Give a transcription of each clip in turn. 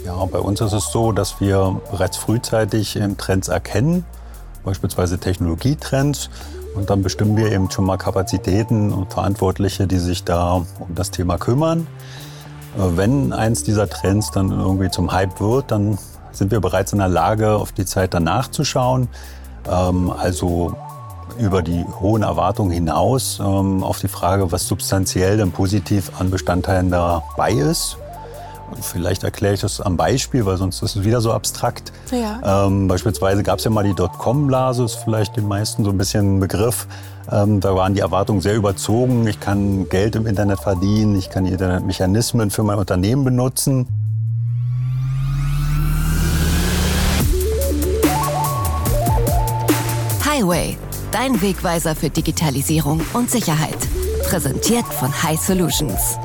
Ja, bei uns ist es so, dass wir bereits frühzeitig Trends erkennen, beispielsweise Technologietrends. Und dann bestimmen wir eben schon mal Kapazitäten und Verantwortliche, die sich da um das Thema kümmern. Wenn eins dieser Trends dann irgendwie zum Hype wird, dann sind wir bereits in der Lage, auf die Zeit danach zu schauen. Also über die hohen Erwartungen hinaus auf die Frage, was substanziell denn positiv an Bestandteilen dabei ist. Vielleicht erkläre ich das am Beispiel, weil sonst ist es wieder so abstrakt. Ja. Beispielsweise gab es ja mal die Dotcom-Blase, ist vielleicht den meisten so ein bisschen ein Begriff. Da waren die Erwartungen sehr überzogen. Ich kann Geld im Internet verdienen, ich kann Internetmechanismen für mein Unternehmen benutzen. Highway, dein Wegweiser für Digitalisierung und Sicherheit. Präsentiert von High Solutions.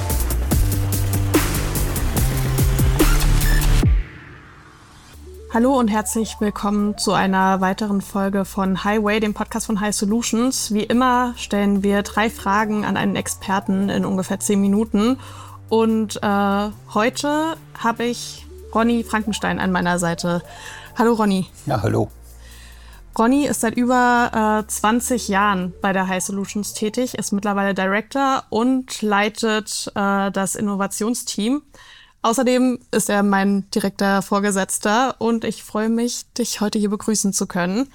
Hallo und herzlich willkommen zu einer weiteren Folge von Highway, dem Podcast von High Solutions. Wie immer stellen wir 3 Fragen an einen Experten in ungefähr 10 Minuten. Und heute habe ich Ronny Frankenstein an meiner Seite. Hallo Ronny. Ja, hallo. Ronny ist seit über 20 Jahren bei der High Solutions tätig, ist mittlerweile Director und leitet das Innovationsteam. Außerdem ist er mein direkter Vorgesetzter und ich freue mich, dich heute hier begrüßen zu können.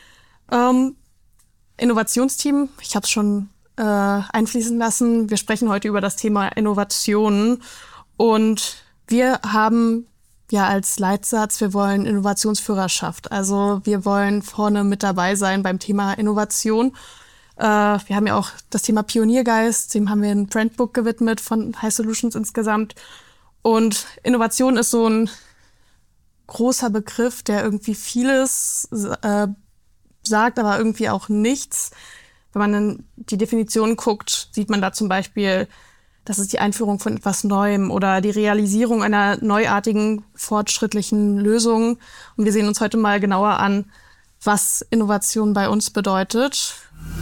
Innovationsteam, ich habe es schon einfließen lassen. Wir sprechen heute über das Thema Innovation und wir haben ja als Leitsatz, wir wollen Innovationsführerschaft. Also wir wollen vorne mit dabei sein beim Thema Innovation. Wir haben ja auch das Thema Pioniergeist, dem haben wir ein Brandbook gewidmet von High Solutions insgesamt. Und Innovation ist so ein großer Begriff, der irgendwie vieles sagt, aber irgendwie auch nichts. Wenn man in die Definition guckt, sieht man da zum Beispiel, das ist die Einführung von etwas Neuem oder die Realisierung einer neuartigen, fortschrittlichen Lösung. Und wir sehen uns heute mal genauer an, was Innovation bei uns bedeutet.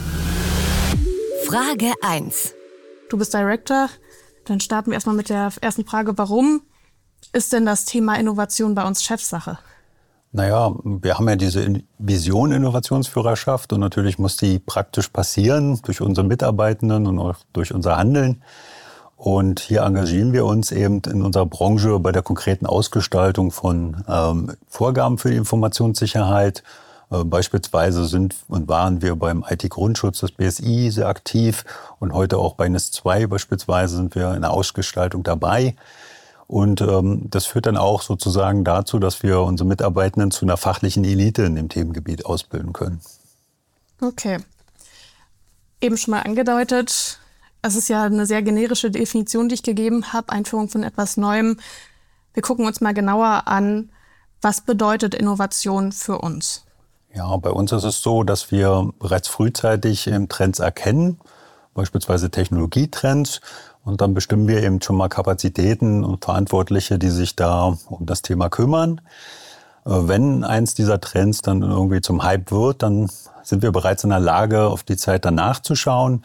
Frage 1. Du bist Director. Dann starten wir erstmal mit der ersten Frage. Warum ist denn das Thema Innovation bei uns Chefsache? Naja, wir haben ja diese Vision Innovationsführerschaft und natürlich muss die praktisch passieren durch unsere Mitarbeitenden und auch durch unser Handeln. Und hier engagieren wir uns eben in unserer Branche bei der konkreten Ausgestaltung von Vorgaben für die Informationssicherheit. Beispielsweise sind und waren wir beim IT-Grundschutz des BSI sehr aktiv und heute auch bei NIS2 beispielsweise sind wir in der Ausgestaltung dabei. Und das führt dann auch sozusagen dazu, dass wir unsere Mitarbeitenden zu einer fachlichen Elite in dem Themengebiet ausbilden können. Okay. Eben schon mal angedeutet, es ist ja eine sehr generische Definition, die ich gegeben habe, Einführung von etwas Neuem. Wir gucken uns mal genauer an, was bedeutet Innovation für uns? Ja, bei uns ist es so, dass wir bereits frühzeitig Trends erkennen, beispielsweise Technologietrends. Und dann bestimmen wir eben schon mal Kapazitäten und Verantwortliche, die sich da um das Thema kümmern. Wenn eins dieser Trends dann irgendwie zum Hype wird, dann sind wir bereits in der Lage, auf die Zeit danach zu schauen.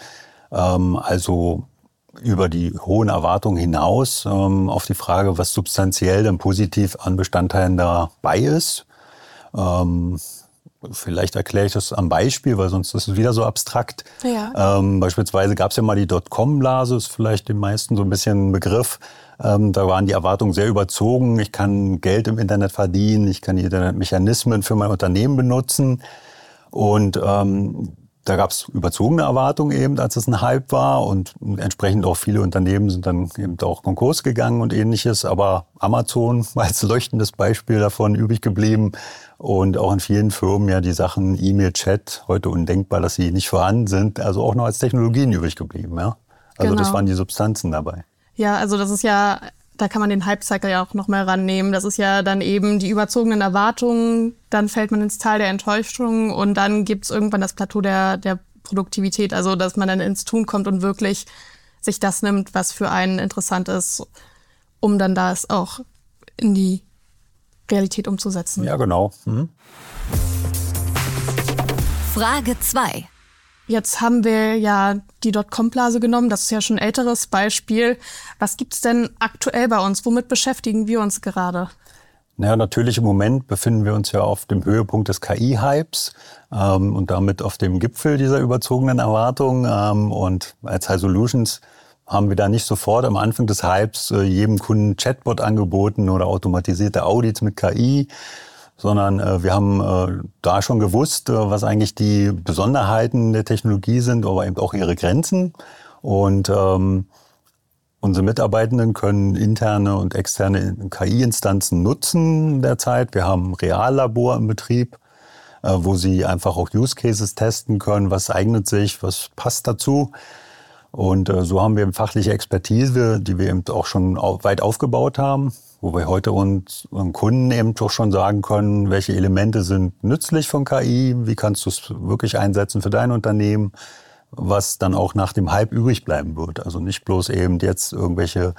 Also über die hohen Erwartungen hinaus auf die Frage, was substanziell denn positiv an Bestandteilen dabei ist. Vielleicht erkläre ich das am Beispiel, weil sonst ist es wieder so abstrakt. Ja. Beispielsweise gab es ja mal die Dotcom-Blase, ist vielleicht den meisten so ein bisschen ein Begriff. Da waren die Erwartungen sehr überzogen. Ich kann Geld im Internet verdienen, ich kann Internetmechanismen für mein Unternehmen benutzen. Und da gab es überzogene Erwartungen eben, als es ein Hype war. Und entsprechend auch viele Unternehmen sind dann eben auch Konkurs gegangen und ähnliches. Aber Amazon war als leuchtendes Beispiel davon übrig geblieben. Und auch in vielen Firmen ja die Sachen E-Mail, Chat, heute undenkbar, dass sie nicht vorhanden sind, also auch noch als Technologien übrig geblieben. Ja? Also Genau. Das waren die Substanzen dabei. Ja, also das ist ja, da kann man den Hype-Cycle ja auch noch mal rannehmen. Das ist ja dann eben die überzogenen Erwartungen, dann fällt man ins Tal der Enttäuschung und dann gibt's irgendwann das Plateau der Produktivität, also dass man dann ins Tun kommt und wirklich sich das nimmt, was für einen interessant ist, um dann das auch in die Realität umzusetzen. Ja, genau. Frage 2. Jetzt haben wir ja die Dotcom-Blase genommen, das ist ja schon ein älteres Beispiel. Was gibt's denn aktuell bei uns? Womit beschäftigen wir uns gerade? Naja, natürlich im Moment befinden wir uns ja auf dem Höhepunkt des KI-Hypes und damit auf dem Gipfel dieser überzogenen Erwartungen. Und als High Solutions haben wir da nicht sofort am Anfang des Hypes jedem Kunden Chatbot angeboten oder automatisierte Audits mit KI, sondern wir haben da schon gewusst, was eigentlich die Besonderheiten der Technologie sind, aber eben auch ihre Grenzen. Und unsere Mitarbeitenden können interne und externe KI-Instanzen nutzen derzeit. Wir haben ein Reallabor im Betrieb, wo sie einfach auch Use Cases testen können, was eignet sich, was passt dazu. Und so haben wir eine fachliche Expertise, die wir eben auch schon weit aufgebaut haben, wo wir heute unseren Kunden eben doch schon sagen können, welche Elemente sind nützlich von KI, wie kannst du es wirklich einsetzen für dein Unternehmen, was dann auch nach dem Hype übrig bleiben wird. Also nicht bloß eben jetzt irgendwelche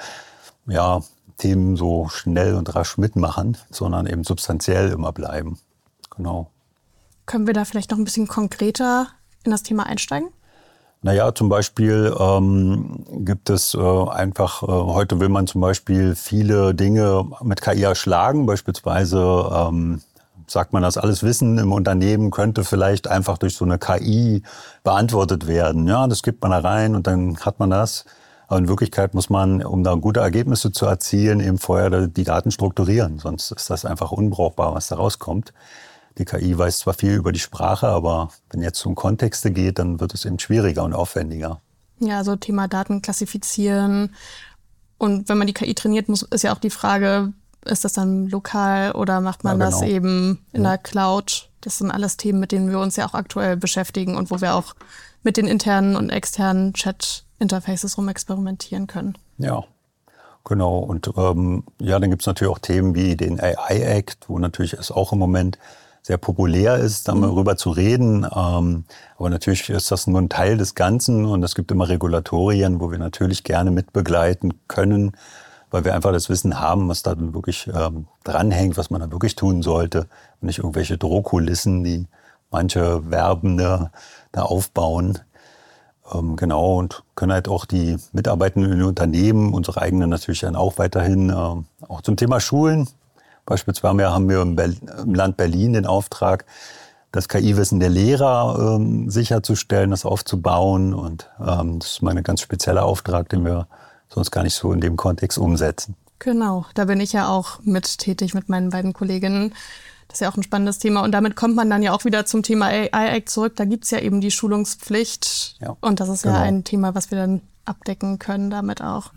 Themen so schnell und rasch mitmachen, sondern eben substanziell immer bleiben. Genau. Können wir da vielleicht noch ein bisschen konkreter in das Thema einsteigen? Naja, zum Beispiel gibt es heute will man zum Beispiel viele Dinge mit KI erschlagen. Beispielsweise sagt man, das alles Wissen im Unternehmen könnte vielleicht einfach durch so eine KI beantwortet werden. Ja, das gibt man da rein und dann hat man das. Aber in Wirklichkeit muss man, um da gute Ergebnisse zu erzielen, eben vorher die Daten strukturieren. Sonst ist das einfach unbrauchbar, was da rauskommt. Die KI weiß zwar viel über die Sprache, aber wenn jetzt um Kontexte geht, dann wird es eben schwieriger und aufwendiger. Ja, also Thema Daten klassifizieren. Und wenn man die KI trainiert, ist ja auch die Frage, ist das dann lokal oder macht man das eben in der Cloud? Das sind alles Themen, mit denen wir uns ja auch aktuell beschäftigen und wo wir auch mit den internen und externen Chat-Interfaces rumexperimentieren können. Ja, genau. Und dann gibt es natürlich auch Themen wie den AI-Act, wo natürlich es auch im Moment sehr populär ist, darüber zu reden. Aber natürlich ist das nur ein Teil des Ganzen und es gibt immer Regulatorien, wo wir natürlich gerne mitbegleiten können, weil wir einfach das Wissen haben, was da wirklich dranhängt, was man da wirklich tun sollte. Und nicht irgendwelche Drohkulissen, die manche Werbende da aufbauen. Genau, und können halt auch die Mitarbeitenden in den Unternehmen, unsere eigenen natürlich dann auch weiterhin, auch zum Thema Schulen. Beispielsweise haben wir im Land Berlin den Auftrag, das KI-Wissen der Lehrer sicherzustellen, das aufzubauen. Und das ist mein ganz spezieller Auftrag, den wir sonst gar nicht so in dem Kontext umsetzen. Genau, da bin ich ja auch mit tätig mit meinen beiden Kolleginnen. Das ist ja auch ein spannendes Thema. Und damit kommt man dann ja auch wieder zum Thema AI-Act zurück. Da gibt es ja eben die Schulungspflicht. Ja, und das ist ja ein Thema, was wir dann abdecken können damit auch.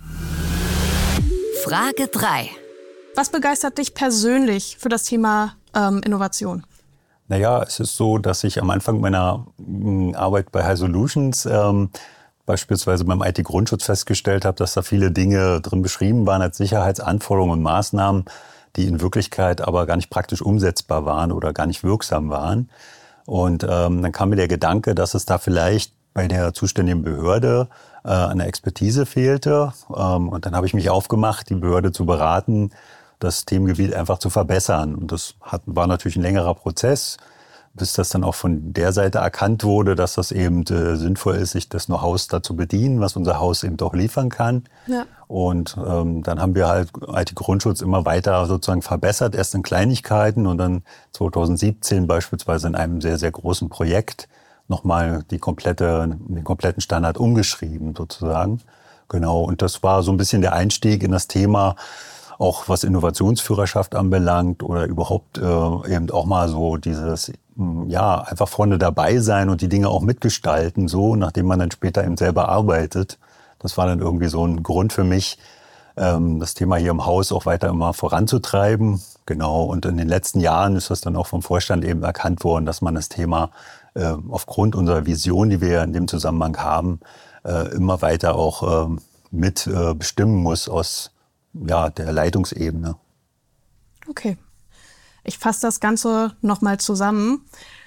Frage 3. Was begeistert dich persönlich für das Thema Innovation? Naja, es ist so, dass ich am Anfang meiner Arbeit bei High Solutions beispielsweise beim IT-Grundschutz festgestellt habe, dass da viele Dinge drin beschrieben waren als Sicherheitsanforderungen und Maßnahmen, die in Wirklichkeit aber gar nicht praktisch umsetzbar waren oder gar nicht wirksam waren. Und dann kam mir der Gedanke, dass es da vielleicht bei der zuständigen Behörde an der Expertise fehlte. Und dann habe ich mich aufgemacht, die Behörde zu beraten, das Themengebiet einfach zu verbessern. Und das war natürlich ein längerer Prozess, bis das dann auch von der Seite erkannt wurde, dass das eben sinnvoll ist, sich des Know-hows da zu bedienen, was unser Haus eben doch liefern kann. Ja. Und dann haben wir halt IT-Grundschutz immer weiter sozusagen verbessert, erst in Kleinigkeiten und dann 2017 beispielsweise in einem sehr, sehr großen Projekt nochmal den kompletten Standard umgeschrieben sozusagen. Genau, und das war so ein bisschen der Einstieg in das Thema, auch was Innovationsführerschaft anbelangt oder überhaupt eben auch mal so dieses, einfach vorne dabei sein und die Dinge auch mitgestalten, so, nachdem man dann später eben selber arbeitet. Das war dann irgendwie so ein Grund für mich, das Thema hier im Haus auch weiter immer voranzutreiben. Genau, und in den letzten Jahren ist das dann auch vom Vorstand eben erkannt worden, dass man das Thema aufgrund unserer Vision, die wir in dem Zusammenhang haben, immer weiter auch mit bestimmen muss aus der Leitungsebene. Okay. Ich fasse das Ganze nochmal zusammen.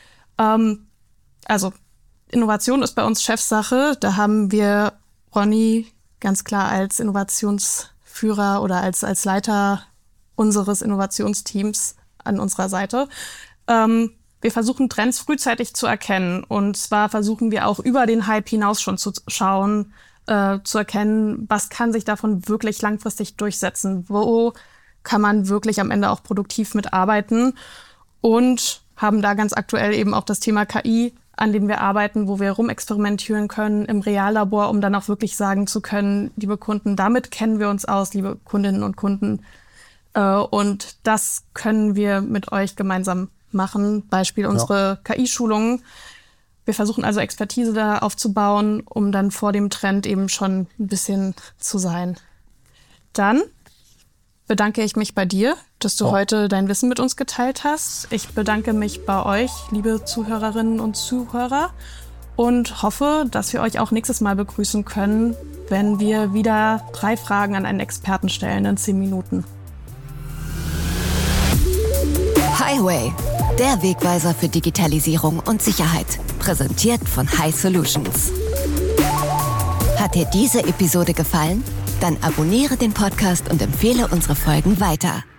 Also Innovation ist bei uns Chefsache. Da haben wir Ronny ganz klar als Innovationsführer oder als Leiter unseres Innovationsteams an unserer Seite. Wir versuchen Trends frühzeitig zu erkennen. Und zwar versuchen wir auch über den Hype hinaus schon zu schauen, zu erkennen, was kann sich davon wirklich langfristig durchsetzen, wo kann man wirklich am Ende auch produktiv mitarbeiten und haben da ganz aktuell eben auch das Thema KI, an dem wir arbeiten, wo wir rumexperimentieren können im Reallabor, um dann auch wirklich sagen zu können, liebe Kunden, damit kennen wir uns aus, liebe Kundinnen und Kunden. Und das können wir mit euch gemeinsam machen. Beispiel unsere KI-Schulungen. Wir versuchen also Expertise da aufzubauen, um dann vor dem Trend eben schon ein bisschen zu sein. Dann bedanke ich mich bei dir, dass du heute dein Wissen mit uns geteilt hast. Ich bedanke mich bei euch, liebe Zuhörerinnen und Zuhörer, und hoffe, dass wir euch auch nächstes Mal begrüßen können, wenn wir wieder 3 Fragen an einen Experten stellen in 10 Minuten. Highway, der Wegweiser für Digitalisierung und Sicherheit. Präsentiert von High Solutions. Hat dir diese Episode gefallen? Dann abonniere den Podcast und empfehle unsere Folgen weiter.